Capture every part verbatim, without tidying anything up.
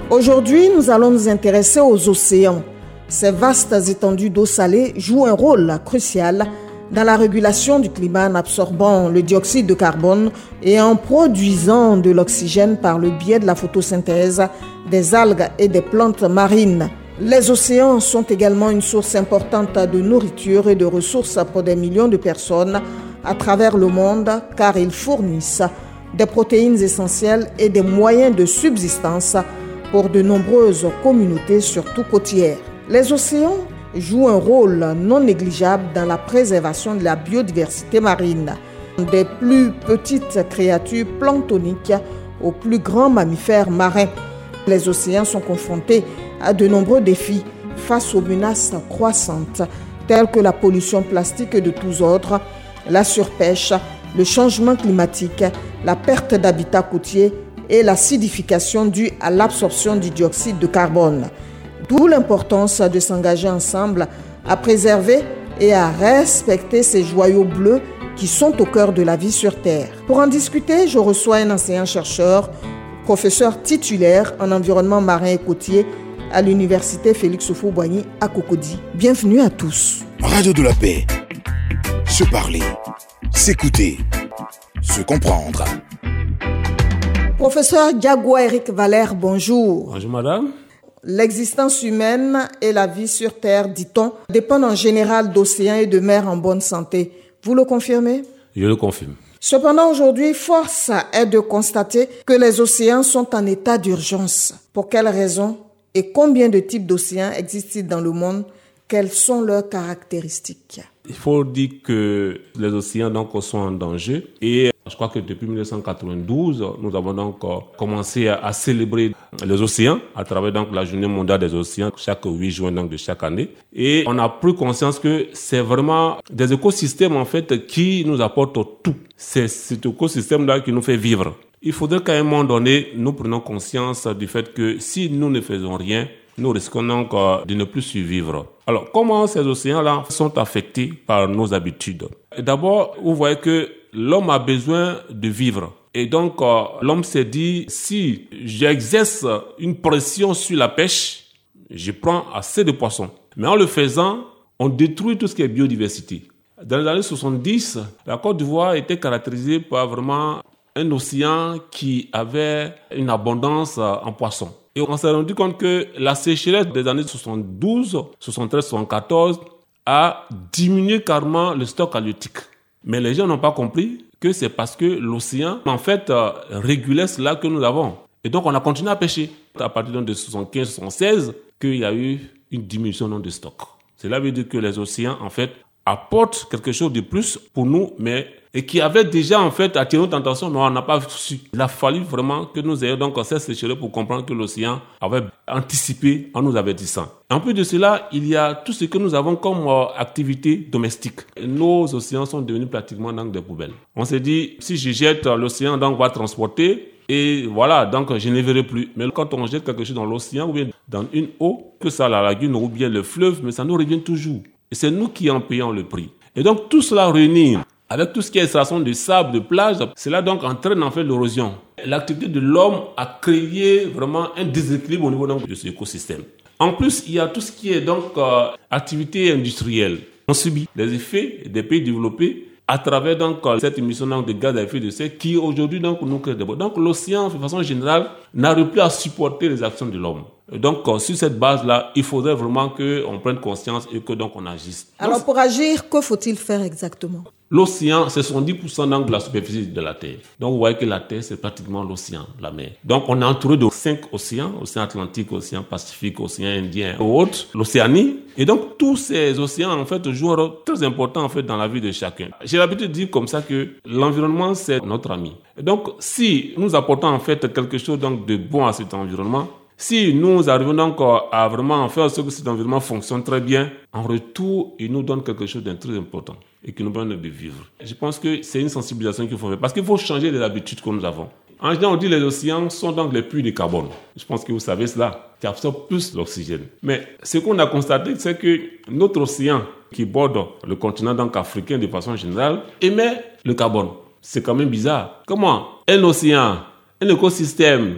Aujourd'hui, nous allons nous intéresser aux océans. Ces vastes étendues d'eau salée jouent un rôle crucial dans la régulation du climat en absorbant le dioxyde de carbone et en produisant de l'oxygène par le biais de la photosynthèse des algues et des plantes marines. Les océans sont également une source importante de nourriture et de ressources pour des millions de personnes à travers le monde car ils fournissent des protéines essentielles et des moyens de subsistance pour de nombreuses communautés, surtout côtières. Les océans jouent un rôle non négligeable dans la préservation de la biodiversité marine, des plus petites créatures planctoniques aux plus grands mammifères marins. Les océans sont confrontés à de nombreux défis face aux menaces croissantes telles que la pollution plastique de tous ordres, la surpêche, le changement climatique, la perte d'habitat côtier et l'acidification due à l'absorption du dioxyde de carbone. D'où l'importance de s'engager ensemble à préserver et à respecter ces joyaux bleus qui sont au cœur de la vie sur Terre. Pour en discuter, je reçois un enseignant-chercheur, professeur titulaire en environnement marin et côtier à l'université Félix Houphouët-Boigny à Cocody. Bienvenue à tous. Radio de la paix. Se parler, s'écouter, se comprendre. Professeur Diagoua Eric Valère, bonjour. Bonjour madame. L'existence humaine et la vie sur Terre, dit-on, dépendent en général d'océans et de mers en bonne santé. Vous le confirmez? Je le confirme. Cependant, aujourd'hui, force est de constater que les océans sont en état d'urgence. Pour quelles raisons et combien de types d'océans existent dans le monde? Quelles sont leurs caractéristiques? Il faut dire que les océans donc sont en danger et je crois que depuis dix-neuf cent quatre-vingt-douze, nous avons donc commencé à, à célébrer les océans à travers donc la journée mondiale des océans chaque huit juin donc de chaque année. Et on a pris conscience que c'est vraiment des écosystèmes en fait qui nous apportent tout. C'est cet écosystème-là qui nous fait vivre. Il faudrait qu'à un moment donné, nous prenions conscience du fait que si nous ne faisons rien, nous risquons donc de ne plus survivre. Alors, comment ces océans-là sont affectés par nos habitudes? D'abord, vous voyez que l'homme a besoin de vivre. Et donc, l'homme s'est dit, si j'exerce une pression sur la pêche, je prends assez de poissons. Mais en le faisant, on détruit tout ce qui est biodiversité. Dans les années soixante-dix, la Côte d'Ivoire était caractérisée par vraiment un océan qui avait une abondance en poissons. Et on s'est rendu compte que la sécheresse des années soixante-douze, soixante-treize, soixante-quatorze a diminué carrément le stock halieutique. Mais les gens n'ont pas compris que c'est parce que l'océan, en fait, euh, régulait cela que nous avons. Et donc, on a continué à pêcher. À partir de soixante-quinze soixante-seize, qu'il y a eu une diminution de stock. Cela veut dire que les océans, en fait, apportent quelque chose de plus pour nous, mais et qui avait déjà en fait attiré notre attention, non, on n'a pas su. Il a fallu vraiment que nous ayons donc cette sécheresse pour comprendre que l'océan avait anticipé en nous avertissant. En plus de cela, il y a tout ce que nous avons comme euh, activité domestique. Nos océans sont devenus pratiquement donc des poubelles. On s'est dit, si je jette l'océan, donc on va transporter. Et voilà, donc je ne verrai plus. Mais quand on jette quelque chose dans l'océan ou bien dans une eau, que ça la lagune ou bien le fleuve, mais ça nous revient toujours. Et c'est nous qui en payons le prix. Et donc tout cela réunit avec tout ce qui est extraction de sable, de plage, cela donc entraîne en fait l'érosion. L'activité de l'homme a créé vraiment un déséquilibre au niveau donc, de cet écosystème. En plus, il y a tout ce qui est donc euh, activité industrielle. On subit les effets des pays développés à travers donc cette émission donc, de gaz à effet de serre qui aujourd'hui donc nous crée des problèmes. Donc l'océan, de façon générale, n'arrive plus à supporter les actions de l'homme. Et donc euh, sur cette base-là, il faudrait vraiment que on prenne conscience et que donc on agisse. Alors donc, pour agir, que faut-il faire exactement? L'océan, c'est soixante-dix pour cent de la superficie de la Terre. Donc, vous voyez que la Terre, c'est pratiquement l'océan, la mer. Donc, on est entouré de cinq océans, océan Atlantique, océan Pacifique, océan Indien et autres, l'Océanie. Et donc, tous ces océans, en fait, jouent un rôle très important, en fait, dans la vie de chacun. J'ai l'habitude de dire comme ça que l'environnement, c'est notre ami. Et donc, si nous apportons, en fait, quelque chose donc, de bon à cet environnement, si nous arrivons donc à vraiment faire ce que cet environnement fonctionne très bien, en retour, il nous donne quelque chose de très important et qui nous permet de vivre. Je pense que c'est une sensibilisation qu'il faut faire parce qu'il faut changer les habitudes que nous avons. En général, on dit que les océans sont donc les puits de carbone. Je pense que vous savez cela, qui absorbent plus l'oxygène. Mais ce qu'on a constaté, c'est que notre océan qui borde le continent donc africain de façon générale émet le carbone. C'est quand même bizarre. Comment un océan, un écosystème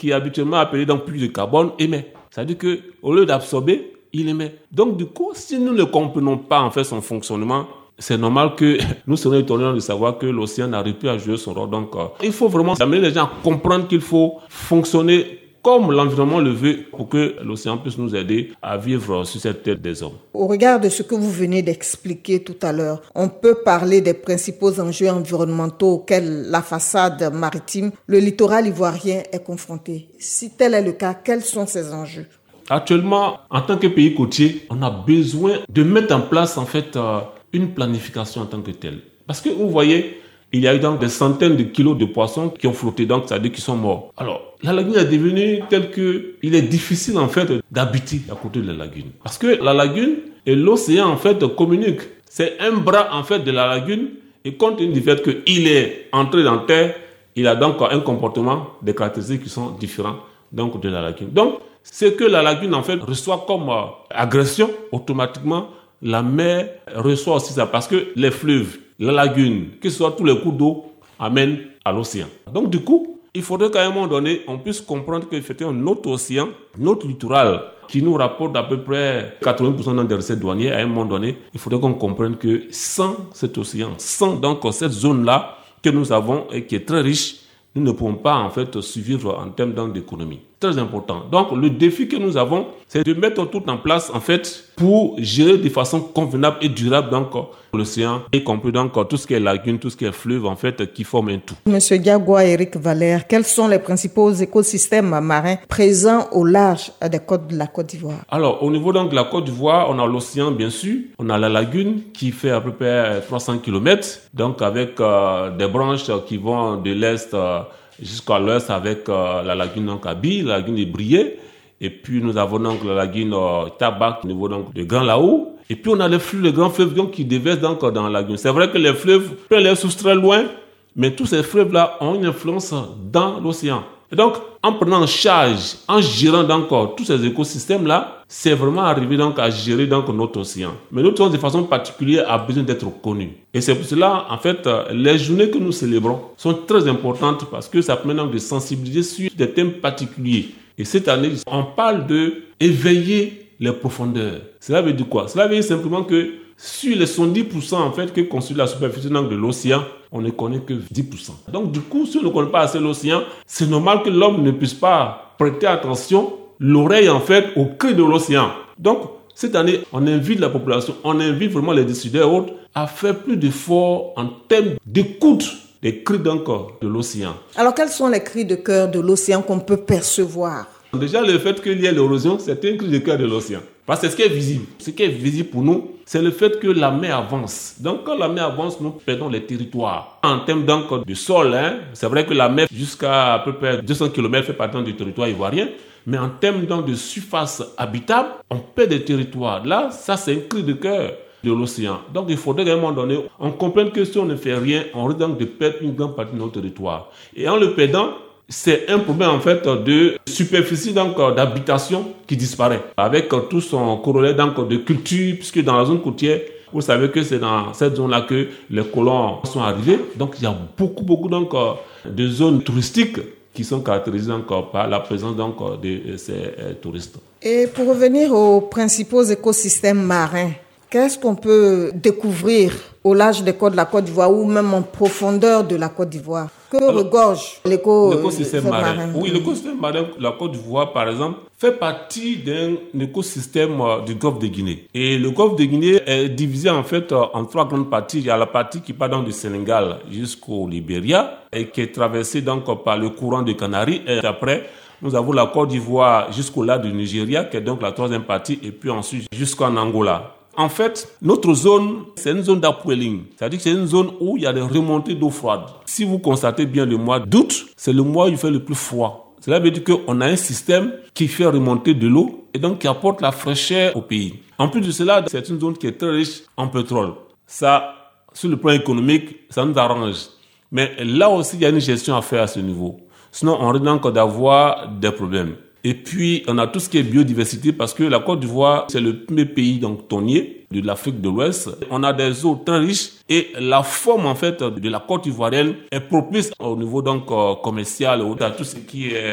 qui est habituellement appelé donc puits de carbone, émet. C'est-à-dire qu'au lieu d'absorber, il émet. Donc du coup, si nous ne comprenons pas en fait son fonctionnement, c'est normal que nous serions étonnés de savoir que l'océan n'arrive plus à jouer son rôle. Donc euh, il faut vraiment amener les gens à comprendre qu'il faut fonctionner comme l'environnement le veut pour que l'océan puisse nous aider à vivre sur cette terre des hommes. Au regard de ce que vous venez d'expliquer tout à l'heure, on peut parler des principaux enjeux environnementaux auxquels la façade maritime, le littoral ivoirien est confronté. Si tel est le cas, quels sont ces enjeux? Actuellement, en tant que pays côtier, on a besoin de mettre en place en fait euh, une planification en tant que telle. Parce que vous voyez, il y a eu donc des centaines de kilos de poissons qui ont flotté, donc c'est-à-dire qui sont morts. Alors, la lagune est devenue telle que il est difficile en fait d'habiter à côté de la lagune. Parce que la lagune et l'océan en fait communiquent. C'est un bras en fait de la lagune et compte tenu du fait qu'il est entré dans terre, il a donc un comportement, des caractéristiques qui sont différents donc de la lagune. Donc, ce que la lagune en fait reçoit comme euh, agression, automatiquement, la mer reçoit aussi ça parce que les fleuves, la lagune, que ce soit tous les cours d'eau, amènent à l'océan. Donc du coup, il faudrait qu'à un moment donné, on puisse comprendre qu'il y a notre océan, notre littoral, qui nous rapporte à peu près quatre-vingts pour cent des recettes douanières. À un moment donné, il faudrait qu'on comprenne que sans cet océan, sans donc cette zone-là que nous avons et qui est très riche, nous ne pouvons pas en fait survivre en termes d'économie. Très important. Donc le défi que nous avons, c'est de mettre tout en place en fait pour gérer de façon convenable et durable donc l'océan, y compris donc tout ce qui est lagune, tout ce qui est fleuve en fait qui forment un tout. Monsieur Diagoua Eric Valère, quels sont les principaux écosystèmes marins présents au large des côtes de la Côte d'Ivoire? Alors au niveau donc de la Côte d'Ivoire, on a l'océan bien sûr, on a la lagune qui fait à peu près trois cents kilomètres, donc avec euh, des branches qui vont de l'est euh, jusqu'à l'ouest avec euh, la lagune donc Abi, la lagune de Brié, et puis nous avons donc la lagune euh, Tabac au niveau donc de Grand Laou, et puis on a les fleuves, les grands fleuves donc qui déversent donc dans la lagune. C'est vrai que les fleuves peuvent les soustraire loin, mais tous ces fleuves là ont une influence dans l'océan. Et donc en prenant en charge, en gérant donc tous ces écosystèmes là, c'est vraiment arriver donc à gérer donc notre océan. Mais notre océan de façon particulière a besoin d'être connu. Et c'est pour cela en fait les journées que nous célébrons sont très importantes parce que ça permet donc de sensibiliser sur des thèmes particuliers. Et cette année, on parle de éveiller les profondeurs. Cela veut dire quoi? Cela veut dire simplement que sur les soixante-dix pour cent en fait que constitue la superficie donc de l'océan, on ne connaît que dix pour cent. Donc du coup, si on ne connaît pas assez l'océan, c'est normal que l'homme ne puisse pas prêter attention, l'oreille en fait au cri de l'océan. Donc cette année, on invite la population, on invite vraiment les décideurs autres à faire plus d'efforts en termes d'écoute des cris donc de l'océan. Alors quels sont les cris de cœur de l'océan qu'on peut percevoir? Déjà, le fait qu'il y ait l'érosion, c'est un cri de cœur de l'océan. Parce que ce qui est visible, ce qui est visible pour nous, c'est le fait que la mer avance. Donc, quand la mer avance, nous perdons les territoires. En termes donc de sol, hein, c'est vrai que la mer, jusqu'à à peu près deux cents kilomètres, fait partie du territoire ivoirien. Mais en termes donc de surface habitable, on perd des territoires. Là, ça, c'est un cri de cœur de l'océan. Donc, il faudrait à un moment donné, on comprenne que si on ne fait rien, on risque donc de perdre une grande partie de notre territoire. Et en le perdant, c'est un problème en fait de superficie donc d'habitation qui disparaît avec tout son corollaire donc de culture, puisque dans la zone côtière, vous savez que c'est dans cette zone-là que les colons sont arrivés. Donc il y a beaucoup beaucoup donc de zones touristiques qui sont caractérisées encore par la présence donc de ces touristes. Et pour revenir aux principaux écosystèmes marins, qu'est-ce qu'on peut découvrir au large des côtes de la Côte d'Ivoire ou même en profondeur de la Côte d'Ivoire? Que Alors, regorge l'éco, l'écosystème marin, marin Oui, l'écosystème marin de la Côte d'Ivoire, par exemple, fait partie d'un écosystème du golfe de Guinée. Et le golfe de Guinée est divisé en fait en trois grandes parties. Il y a la partie qui part donc du Sénégal jusqu'au Libéria et qui est traversée donc par le courant de Canaries. Et après, nous avons la Côte d'Ivoire jusqu'au lac du Nigeria, qui est donc la troisième partie, et puis ensuite jusqu'en Angola. En fait, notre zone, c'est une zone d'upwelling. C'est-à-dire que c'est une zone où il y a des remontées d'eau froide. Si vous constatez bien le mois d'août, c'est le mois où il fait le plus froid. Cela veut dire qu'on a un système qui fait remonter de l'eau et donc qui apporte la fraîcheur au pays. En plus de cela, c'est une zone qui est très riche en pétrole. Ça, sur le plan économique, ça nous arrange. Mais là aussi, il y a une gestion à faire à ce niveau. Sinon, on risque encore d'avoir des problèmes. Et puis, on a tout ce qui est biodiversité parce que la Côte d'Ivoire, c'est le premier pays donc tonnier de l'Afrique de l'Ouest. On a des eaux très riches et la forme en fait de la côte ivoirienne est propice au niveau donc commercial, à tout ce qui est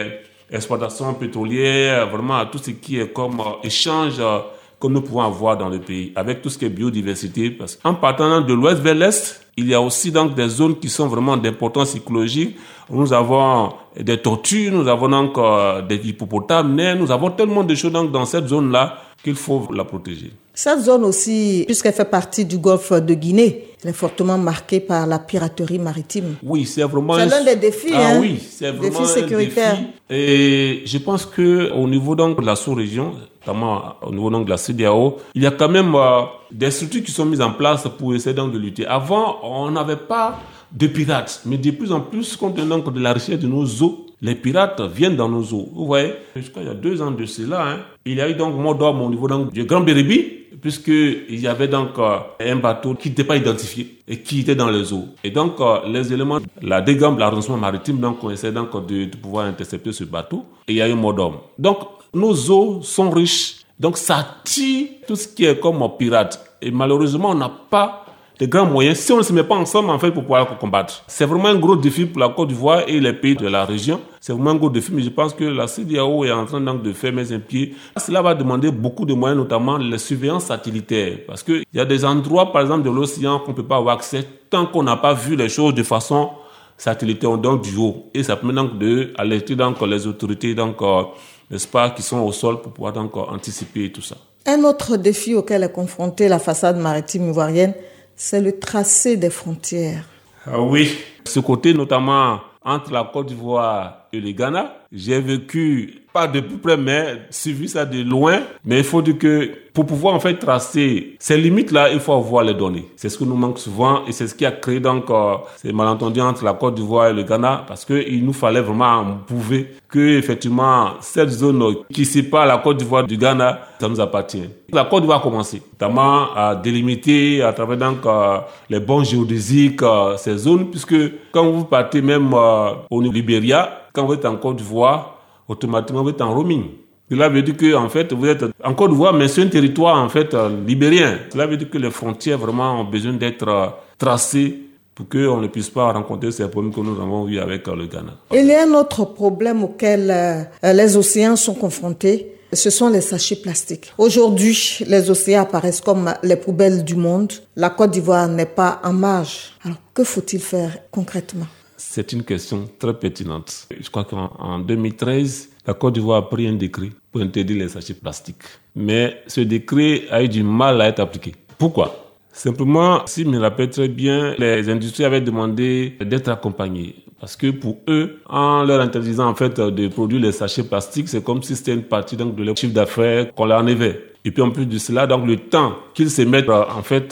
exploitation pétrolière, vraiment à tout ce qui est comme euh, échange euh, que nous pouvons avoir dans le pays, avec tout ce qui est biodiversité. Parce qu'en partant de l'ouest vers l'est, il y a aussi donc des zones qui sont vraiment d'importance écologique. Nous avons des tortues, nous avons donc euh, des hippopotames, nous avons tellement de choses donc dans cette zone-là qu'il faut la protéger. Cette zone aussi, puisqu'elle fait partie du golfe de Guinée, elle est fortement marquée par la piraterie maritime. Oui, c'est vraiment... C'est l'un des défis, ah, hein, oui, c'est vraiment défis sécuritaires. Un défi. Et je pense qu'au niveau donc, de la sous-région, notamment au niveau donc, de la C E D E A O, il y a quand même euh, des structures qui sont mises en place pour essayer donc, de lutter. Avant, on n'avait pas de pirates, mais de plus en plus, compte tenu donc, de la richesse de nos eaux, les pirates viennent dans nos eaux. Vous voyez, jusqu'à il y a deux ans de cela, hein, il y a eu donc mot d'homme au niveau donc, du Grand Bérébi, puisqu'il y avait donc euh, un bateau qui n'était pas identifié et qui était dans les eaux. Et donc, euh, les éléments, la dégambe, l'arrondissement maritime, donc, on essaie donc de, de pouvoir intercepter ce bateau. Et il y a eu mot d'homme. Donc, nos eaux sont riches. Donc, ça attire tout ce qui est comme pirate. Et malheureusement, on n'a pas de grands moyens si on ne se met pas ensemble en fait pour pouvoir combattre. C'est vraiment un gros défi pour la Côte d'Ivoire et les pays de la région. C'est vraiment un gros défi, mais je pense que la C E D E A O est en train donc de faire mes un pied. Cela va demander beaucoup de moyens, notamment la surveillance satellitaire. Parce qu'il y a des endroits, par exemple, de l'océan qu'on ne peut pas avoir accès tant qu'on n'a pas vu les choses de façon satellitaire, donc du haut. Et ça permet donc d'alerter donc les autorités, donc, euh, n'est-ce pas, qui sont au sol pour pouvoir donc anticiper tout ça. Un autre défi auquel est confrontée la façade maritime ivoirienne, c'est le tracé des frontières. Ah oui, ce côté notamment entre la Côte d'Ivoire et le Ghana, j'ai vécu, pas de plus près, mais suivi ça de loin. Mais il faut dire que pour pouvoir en fait tracer ces limites-là, il faut avoir les données. C'est ce que nous manque souvent et c'est ce qui a créé donc euh, ces malentendus entre la Côte d'Ivoire et le Ghana, parce qu'il nous fallait vraiment prouver que effectivement cette zone qui sépare la Côte d'Ivoire du Ghana, ça nous appartient. La Côte d'Ivoire a commencé, notamment à délimiter à travers donc euh, les bons géodésiques euh, ces zones, puisque quand vous partez même euh, au Libéria, quand vous êtes en Côte d'Ivoire, automatiquement vous êtes en roaming. Cela veut dire que en fait vous êtes en Côte d'Ivoire, mais c'est un territoire en fait euh, libérien. Cela veut dire que les frontières vraiment ont besoin d'être euh, tracées pour qu'on ne puisse pas rencontrer ces problèmes que nous avons eu avec euh, le Ghana. Il y a un autre problème auquel euh, les océans sont confrontés. Ce sont les sachets plastiques. Aujourd'hui, les océans apparaissent comme les poubelles du monde. La Côte d'Ivoire n'est pas en marge. Alors, que faut-il faire concrètement? C'est une question très pertinente. Je crois qu'en deux mille treize, la Côte d'Ivoire a pris un décret pour interdire les sachets plastiques. Mais ce décret a eu du mal à être appliqué. Pourquoi? Simplement, si je me rappelle très bien, les industries avaient demandé d'être accompagnés. Parce que pour eux, en leur interdisant en fait de produire les sachets plastiques, c'est comme si c'était une partie donc, de leur chiffre d'affaires qu'on leur enlevait. Et puis en plus de cela, donc le temps qu'ils se mettent en fait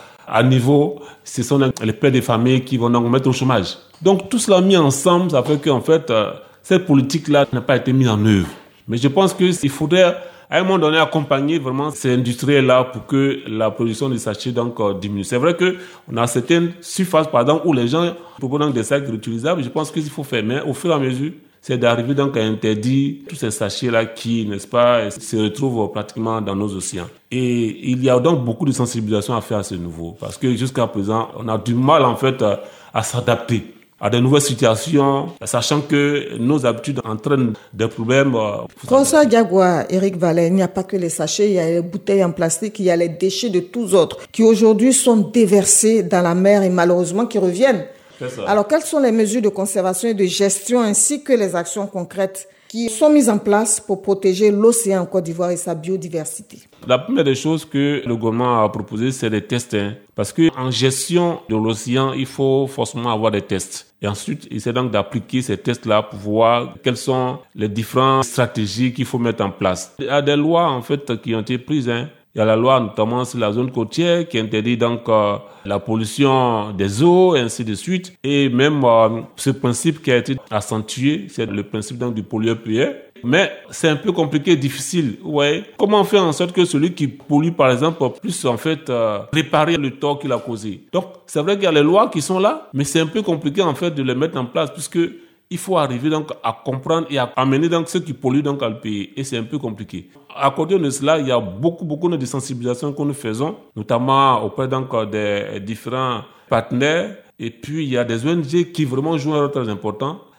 à niveau, ce sont les pères de famille qui vont donc mettre au chômage. Donc tout cela mis ensemble, ça fait qu'en fait, cette politique-là n'a pas été mise en œuvre. Mais je pense qu'il faudrait à un moment donné accompagner vraiment ces industriels-là pour que la production des sachets donc euh, diminue. C'est vrai qu'on a certaines surfaces, par exemple, où les gens proposent donc des sacs réutilisables. Je pense qu'il faut faire, mais au fur et à mesure, c'est d'arriver donc à interdire tous ces sachets-là qui, n'est-ce pas, se retrouvent pratiquement dans nos océans. Et il y a donc beaucoup de sensibilisation à faire à ce niveau, parce que jusqu'à présent, on a du mal en fait à, à s'adapter à de nouvelles situations, sachant que nos habitudes entraînent des problèmes. François Diagoua, Eric Vallet, il n'y a pas que les sachets, il y a les bouteilles en plastique, il y a les déchets de tous autres qui aujourd'hui sont déversés dans la mer et malheureusement qui reviennent. C'est ça. Alors, quelles sont les mesures de conservation et de gestion ainsi que les actions concrètes qui sont mises en place pour protéger l'océan en Côte d'Ivoire et sa biodiversité? La première des choses que le gouvernement a proposé, c'est des tests. Hein, parce qu'en gestion de l'océan, il faut forcément avoir des tests. Et ensuite, il essaie donc d'appliquer ces tests-là pour voir quelles sont les différentes stratégies qu'il faut mettre en place. Il y a des lois, en fait, qui ont été prises. Hein. Il y a la loi, notamment sur la zone côtière, qui interdit donc euh, la pollution des eaux, et ainsi de suite. Et même euh, ce principe qui a été accentué, c'est le principe donc du pollueur-payeur. Mais c'est un peu compliqué, difficile. Ouais. Comment faire en sorte que celui qui pollue, par exemple, puisse en fait euh, réparer le tort qu'il a causé. Donc, c'est vrai qu'il y a les lois qui sont là, mais c'est un peu compliqué en fait de les mettre en place, puisque il faut arriver donc à comprendre et à amener donc ceux qui polluent donc à le payer. Et c'est un peu compliqué. À côté de cela, il y a beaucoup, beaucoup de sensibilisations que nous faisons, notamment auprès donc des différents partenaires. Et puis, il y a des O N G qui vraiment jouent un rôle très important.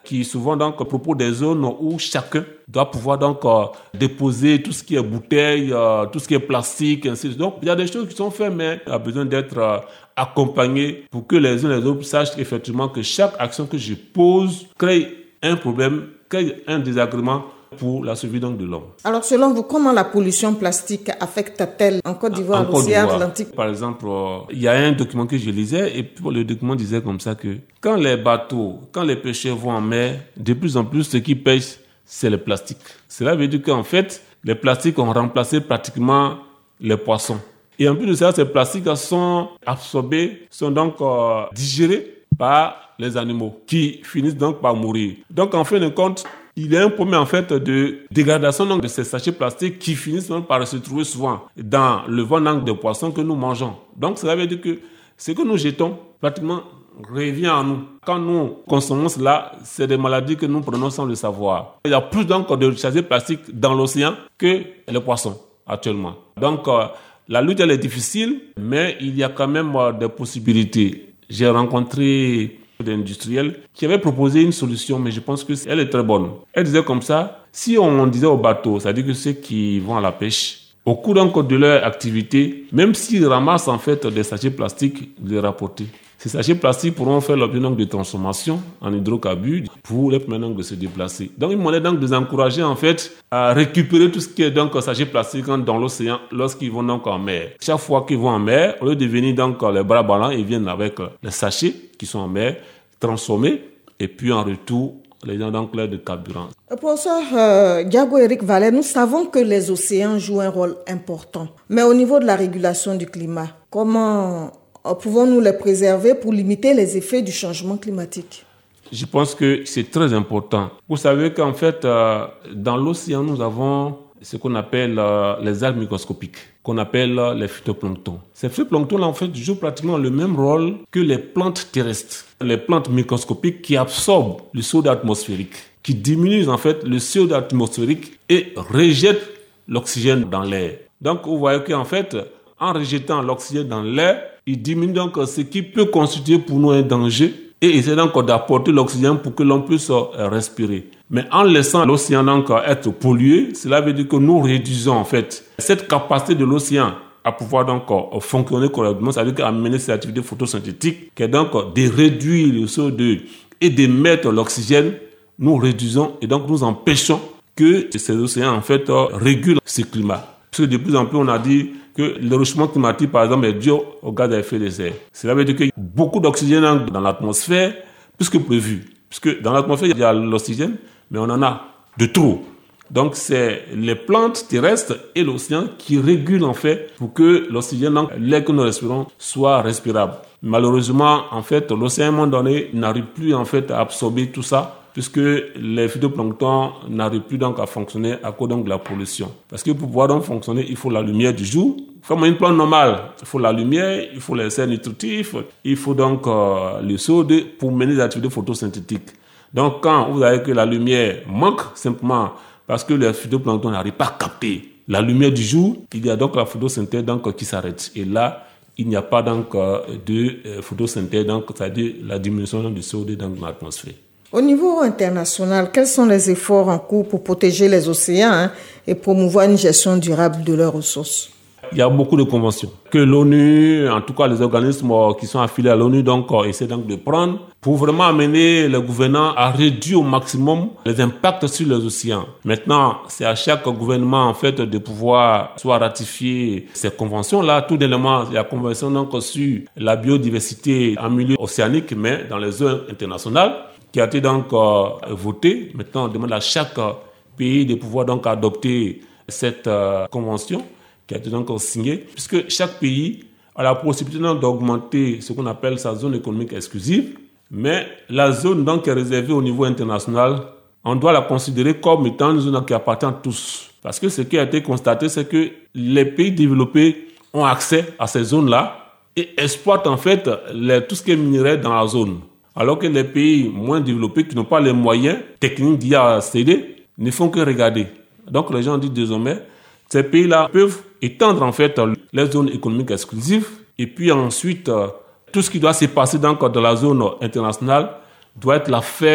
qui souvent donc proposent des zones où chacun doit pouvoir donc euh, déposer tout ce qui est bouteille, euh, tout ce qui est plastique, ainsi de suite. Donc il y a des choses qui sont faites, mais il y a besoin d'être euh, accompagné pour que les uns et les autres sachent effectivement que chaque action que je pose crée un problème, crée un désagrément pour la survie donc de l'homme. Alors selon vous, comment la pollution plastique affecte-t-elle en Côte d'Ivoire, l'océan Atlantique? Par exemple, euh, il y a un document que je lisais et puis le document disait comme ça que quand les bateaux, quand les pêcheurs vont en mer, de plus en plus ce qui pêchent, c'est le plastique. Cela veut dire qu'en fait, les plastiques ont remplacé pratiquement les poissons. Et en plus de ça, ces plastiques sont absorbés, sont donc euh, digérés par les animaux qui finissent donc par mourir. Donc en fin de compte, il y a un problème en fait de dégradation donc, de ces sachets plastiques qui finissent donc, par se trouver souvent dans le ventre de poissons que nous mangeons. Donc cela veut dire que ce que nous jetons pratiquement revient à nous. Quand nous consommons cela, c'est des maladies que nous prenons sans le savoir. Il y a plus donc de sachets plastiques dans l'océan que les poissons actuellement. Donc euh, la lutte elle est difficile, mais il y a quand même euh, des possibilités. J'ai rencontré des industriels qui avaient proposé une solution, mais je pense que elle est très bonne. Elle disait comme ça, si on disait aux bateaux, c'est-à-dire que ceux qui vont à la pêche, au cours donc de leur activité, même s'ils ramassent en fait des sachets plastiques, de les rapporter. Ces sachets plastiques pourront faire l'objet donc de transformation en hydrocarbures pour les permettre donc de se déplacer. Donc, ils m'ont donc de les encourager en fait à récupérer tout ce qui est donc sachets plastiques dans l'océan lorsqu'ils vont donc en mer. Chaque fois qu'ils vont en mer, au lieu de venir donc les bras ballants, ils viennent avec les sachets qui sont en mer, transformés, et puis en retour, les gens donc l'air de carburant. Professeur euh, Diago Eric Vallet, nous savons que les océans jouent un rôle important. Mais au niveau de la régulation du climat, comment pouvons-nous les préserver pour limiter les effets du changement climatique? Je pense que c'est très important. Vous savez qu'en fait, euh, dans l'océan, nous avons ce qu'on appelle euh, les algues microscopiques, qu'on appelle euh, les phytoplanctons. Ces phytoplanctons-là, en fait, jouent pratiquement le même rôle que les plantes terrestres. Les plantes microscopiques qui absorbent le C O deux atmosphérique, qui diminuent en fait le C O deux atmosphérique et rejettent l'oxygène dans l'air. Donc, vous voyez qu'en fait, en rejetant l'oxygène dans l'air, il diminue donc ce qui peut constituer pour nous un danger et essaie donc d'apporter l'oxygène pour que l'on puisse respirer. Mais en laissant l'océan donc être pollué, cela veut dire que nous réduisons en fait cette capacité de l'océan à pouvoir donc fonctionner correctement, c'est-à-dire qu'à mener cette activité photosynthétique, qui est donc de réduire le C O deux et d'émettre l'oxygène, nous réduisons et donc nous empêchons que ces océans en fait régulent ce climat. Parce que de plus en plus on a dit que le réchauffement climatique, par exemple, est dû au gaz à effet de serre. Cela veut dire qu'il y a beaucoup d'oxygène dans l'atmosphère, plus que prévu. Puisque dans l'atmosphère, il y a l'oxygène, mais on en a de trop. Donc, c'est les plantes terrestres et l'océan qui régulent, en fait, pour que l'oxygène, donc, l'air que nous respirons, soit respirable. Malheureusement, en fait, l'océan, à un moment donné, n'arrive plus, en fait, à absorber tout ça, puisque les phytoplanctons n'arrivent plus donc à fonctionner à cause donc de la pollution. Parce que pour pouvoir donc fonctionner, il faut la lumière du jour. Comme une plante normale, il faut la lumière, il faut les sels nutritifs, il faut donc euh, le C O deux pour mener des activités photosynthétiques. Donc quand vous avez que la lumière manque, simplement parce que les phytoplanctons n'arrivent pas à capter la lumière du jour, il y a donc la photosynthèse donc, qui s'arrête. Et là, il n'y a pas donc de euh, photosynthèse, donc, c'est-à-dire la diminution du C O deux dans l'atmosphère. Au niveau international, quels sont les efforts en cours pour protéger les océans hein, et promouvoir une gestion durable de leurs ressources? Il y a beaucoup de conventions que l'ONU, en tout cas les organismes qui sont affiliés à l'ONU, donc essaient donc de prendre pour vraiment amener les gouvernants à réduire au maximum les impacts sur les océans. Maintenant, c'est à chaque gouvernement en fait de pouvoir soit ratifier ces conventions-là. Tout dernièrement, il y a la convention donc sur la biodiversité en milieu océanique, mais dans les zones internationales, qui a été donc euh, voté. Maintenant, on demande à chaque euh, pays de pouvoir donc adopter cette euh, convention qui a été donc signée, puisque chaque pays a la possibilité donc d'augmenter ce qu'on appelle sa zone économique exclusive, mais la zone donc qui est réservée au niveau international, on doit la considérer comme étant une zone qui appartient à tous. Parce que ce qui a été constaté, c'est que les pays développés ont accès à ces zones-là et exploitent en fait les, tout ce qui est minerai dans la zone. Alors que les pays moins développés qui n'ont pas les moyens techniques d'y accéder ne font que regarder. Donc les gens disent désormais, ces pays-là peuvent étendre en fait les zones économiques exclusives et puis ensuite tout ce qui doit se passer donc dans la zone internationale doit être l'affaire de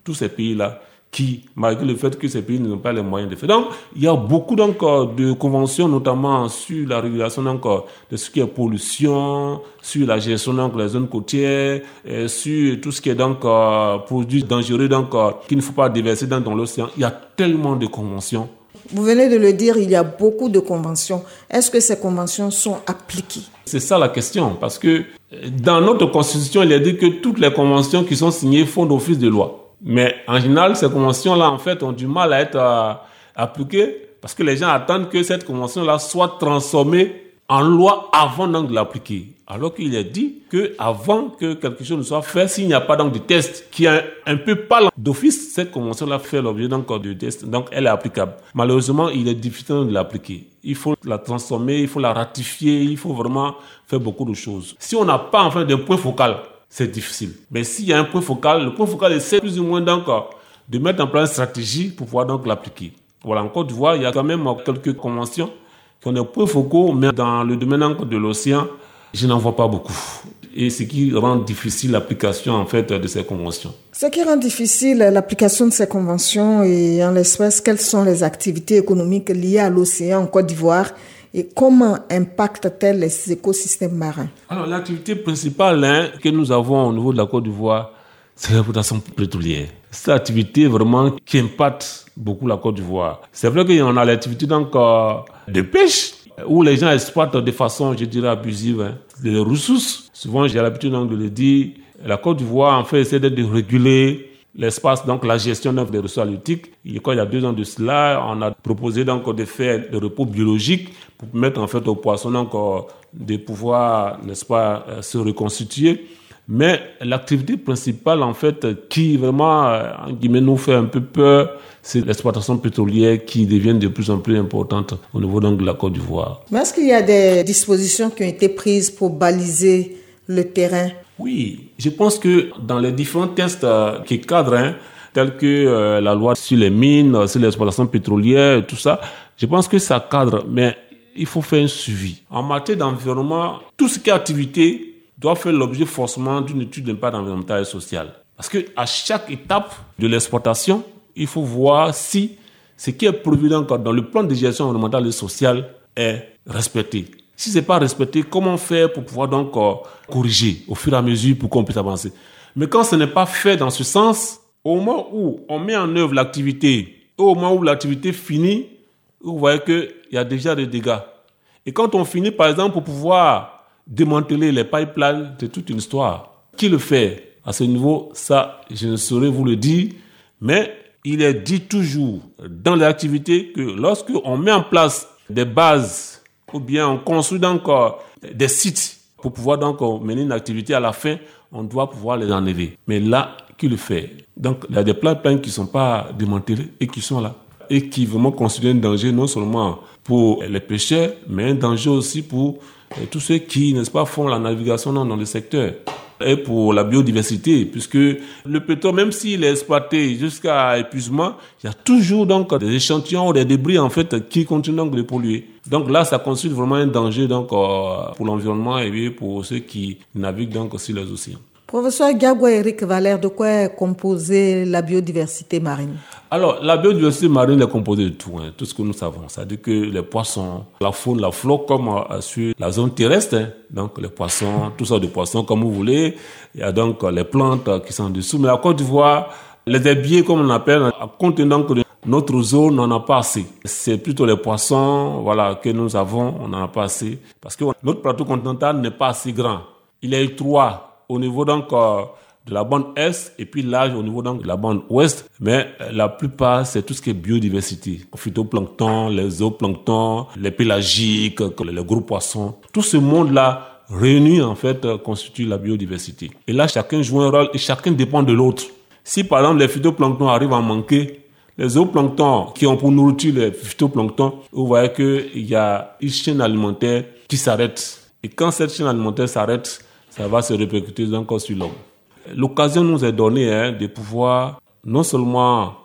tous ces pays-là qui, malgré le fait que ces pays n'ont pas les moyens de faire. Donc, il y a beaucoup donc, de conventions, notamment sur la régulation donc, de ce qui est pollution, sur la gestion donc, des zones côtières, et sur tout ce qui est donc, euh, produits dangereux donc, euh, qu'il ne faut pas déverser dans, dans l'océan. Il y a tellement de conventions. Vous venez de le dire, il y a beaucoup de conventions. Est-ce que ces conventions sont appliquées? C'est ça la question, parce que dans notre constitution, il est dit que toutes les conventions qui sont signées font office de loi. Mais en général, ces conventions-là, en fait, ont du mal à être euh, appliquées parce que les gens attendent que cette convention-là soit transformée en loi avant donc de l'appliquer. Alors qu'il est dit que avant que quelque chose ne soit fait, s'il n'y a pas donc de test qui est un, un peu pas d'office, cette convention-là fait l'objet donc de test, donc elle est applicable. Malheureusement, il est difficile de l'appliquer. Il faut la transformer, il faut la ratifier, il faut vraiment faire beaucoup de choses. Si on n'a pas enfin d'un point focal, c'est difficile. Mais s'il y a un point focal, le point focal essaie plus ou moins donc de mettre en place une stratégie pour pouvoir donc l'appliquer. Voilà, en Côte d'Ivoire, il y a quand même quelques conventions qui ont des points focaux, mais dans le domaine de l'océan, je n'en vois pas beaucoup. Et ce qui rend difficile l'application en fait de ces conventions. Ce qui rend difficile l'application de ces conventions et en l'espèce, quelles sont les activités économiques liées à l'océan en Côte d'Ivoire et comment impactent-elles les écosystèmes marins? Alors, l'activité principale hein, que nous avons au niveau de la Côte d'Ivoire, c'est l'exploitation pétrolière. C'est l'activité vraiment qui impacte beaucoup la Côte d'Ivoire. C'est vrai qu'il y en a l'activité donc, euh, de pêche, où les gens exploitent de façon, je dirais, abusive hein, les ressources. Souvent, j'ai l'habitude donc, de le dire, la Côte d'Ivoire, en fait, essaie de réguler l'espace, donc la gestion des ressources halieutiques. Et quand il y a deux ans de cela, on a proposé donc de faire le repos biologique pour permettre en fait aux poissons donc de pouvoir, n'est-ce pas, se reconstituer. Mais l'activité principale en fait qui vraiment en guillemets nous fait un peu peur, c'est l'exploitation pétrolière qui devient de plus en plus importante au niveau donc de la Côte d'Ivoire. Mais est-ce qu'il y a des dispositions qui ont été prises pour baliser le terrain? Oui, je pense que dans les différents textes euh, qui cadrent, hein, tels que euh, la loi sur les mines, sur l'exploitation pétrolière, tout ça, je pense que ça cadre, mais il faut faire un suivi. En matière d'environnement, tout ce qui est activité doit faire l'objet forcément d'une étude d'impact environnemental et social. Parce que à chaque étape de l'exploitation, il faut voir si ce qui est prévu dans le plan de gestion environnementale et sociale est respecté. Si ce n'est pas respecté, comment faire pour pouvoir donc euh, corriger au fur et à mesure pour qu'on puisse avancer? Mais quand ce n'est pas fait dans ce sens, au moment où on met en œuvre l'activité, au moment où l'activité finit, vous voyez qu'il y a déjà des dégâts. Et quand on finit, par exemple, pour pouvoir démanteler les pipelines, c'est toute une histoire. Qui le fait? À ce niveau, ça, je ne saurais vous le dire, mais il est dit toujours dans l'activité que lorsque on met en place des bases ou bien on construit donc des sites pour pouvoir donc mener une activité à la fin, on doit pouvoir les enlever. Mais là, qui le fait? Donc, il y a des pipelines qui ne sont pas démantelés et qui sont là. Et qui vraiment constituent un danger non seulement pour les pêcheurs, mais un danger aussi pour tous ceux qui, n'est-ce pas, font la navigation dans le secteur. Et pour la biodiversité, puisque le pétrole, même s'il est exploité jusqu'à épuisement, il y a toujours donc des échantillons ou des débris en fait qui continuent donc de polluer. Donc là, ça constitue vraiment un danger donc euh, pour l'environnement et pour ceux qui naviguent donc sur les océans. Professeur Gagwa Eric Valère, de quoi est composée la biodiversité marine? Alors, la biodiversité marine est composée de tout, hein, tout ce que nous savons. C'est-à-dire que les poissons, la faune, la flore, comme euh, sur la zone terrestre, hein, donc les poissons, tout ça de poissons comme vous voulez. Il y a donc euh, les plantes euh, qui sont en dessous. Mais à Côte d'Ivoire, les herbiers, comme on appelle, à compte donc de notre zone, on n'en a pas assez. C'est plutôt les poissons, voilà, que nous avons, on n'en a pas assez. Parce que notre plateau continental n'est pas assez grand. Il est étroit au niveau donc euh, de la bande est et puis large au niveau donc de la bande ouest, mais euh, la plupart c'est tout ce qui est biodiversité, phytoplancton, les zooplanctons, les pélagiques, les gros poissons, tout ce monde-là réuni en fait euh, constitue la biodiversité. Et là chacun joue un rôle et chacun dépend de l'autre. Si par exemple les phytoplanctons arrivent à manquer, les zooplanctons qui ont pour nourriture les phytoplanctons, vous voyez que il y a une chaîne alimentaire qui s'arrête. Et quand cette chaîne alimentaire s'arrête, ça va se répercuter encore sur l'homme. L'occasion nous est donnée hein, de pouvoir non seulement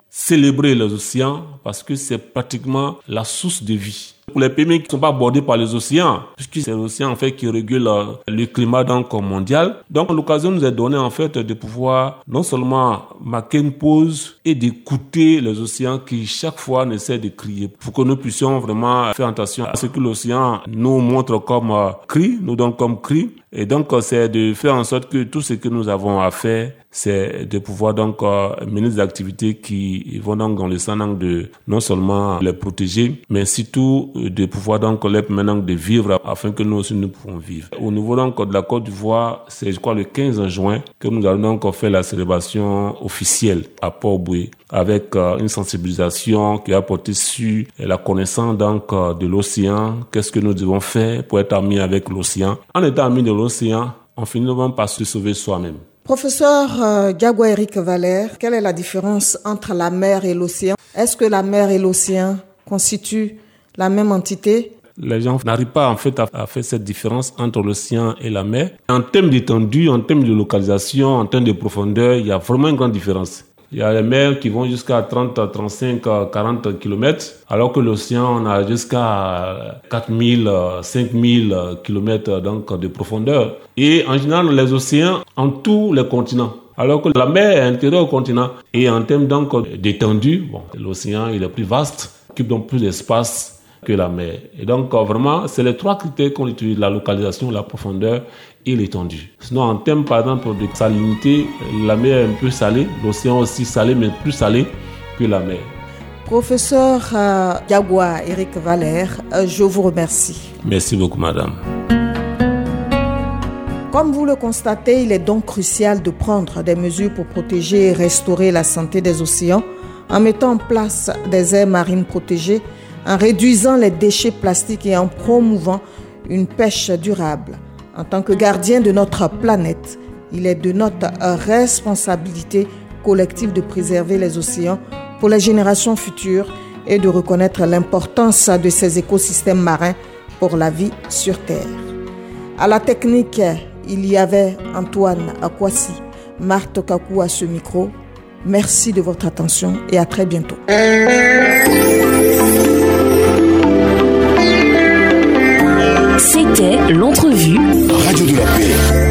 célébrer les océans parce que c'est pratiquement la source de vie. Pour les pays qui ne sont pas bordés par les océans, puisque c'est l'océan en fait qui régule le climat donc mondial. Donc l'occasion nous est donnée en fait de pouvoir non seulement marquer une pause et d'écouter les océans qui chaque fois n'essaient de crier, pour que nous puissions vraiment faire attention à ce que l'océan nous montre comme cri, nous donne comme cri. Et donc c'est de faire en sorte que tout ce que nous avons à faire, c'est de pouvoir donc mener des activités qui vont donc dans le sens de non seulement les protéger, mais surtout de pouvoir donc les permettre de vivre afin que nous aussi nous pouvons vivre. Au niveau donc de la Côte d'Ivoire, c'est je crois le quinze juin que nous allons donc faire la célébration officielle à Port-Boué avec euh, une sensibilisation qui a porté sur la connaissance donc euh, de l'océan, qu'est-ce que nous devons faire pour être amis avec l'océan. En étant amis de l'océan, on finit par se sauver soi-même. Professeur euh, Diagua Eric Valère, quelle est la différence entre la mer et l'océan? Est-ce que la mer et l'océan constituent la même entité? Les gens n'arrivent pas en fait à, à faire cette différence entre l'océan et la mer. En termes d'étendue, en termes de localisation, en termes de profondeur, il y a vraiment une grande différence. Il y a les mers qui vont jusqu'à trente, trente-cinq, quarante kilomètres, alors que l'océan, on a jusqu'à quatre mille, cinq mille kilomètres donc, de profondeur. Et en général, les océans ont tous les continents, alors que la mer est intérieure au continent. Et en termes donc d'étendue, bon, l'océan il est plus vaste, occupe donc plus d'espace que la mer. Et donc vraiment, c'est les trois critères qu'on utilise, la localisation, la profondeur et l'étendue. Sinon, en termes par exemple de salinité, la mer est un peu salée, l'océan aussi salé, mais plus salé que la mer. Professeur euh, Diagua Eric Valère, euh, je vous remercie. Merci beaucoup, madame. Comme vous le constatez, il est donc crucial de prendre des mesures pour protéger et restaurer la santé des océans en mettant en place des aires marines protégées, en réduisant les déchets plastiques et en promouvant une pêche durable. En tant que gardien de notre planète, il est de notre responsabilité collective de préserver les océans pour les générations futures et de reconnaître l'importance de ces écosystèmes marins pour la vie sur Terre. À la technique, il y avait Antoine Akwasi, Marthe Kakou à ce micro. Merci de votre attention et à très bientôt. C'était l'entrevue Radio de la Paix.